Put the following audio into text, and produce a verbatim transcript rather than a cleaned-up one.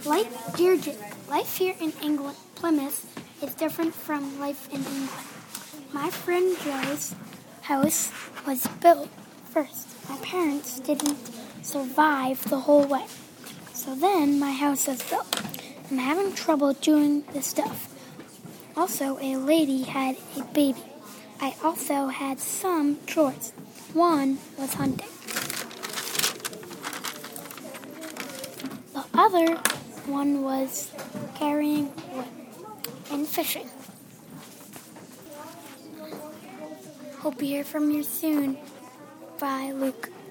Life, dear Jake, life here in England, Plymouth, is different from life in England. My friend Joe's house was built first. My parents didn't survive the whole way. So then my house was built. I'm having trouble doing the stuff. Also, a lady had a baby. I also had some chores. One was hunting. The other one was carrying wood and fishing. Hope you hear from you soon. Bye, Luke.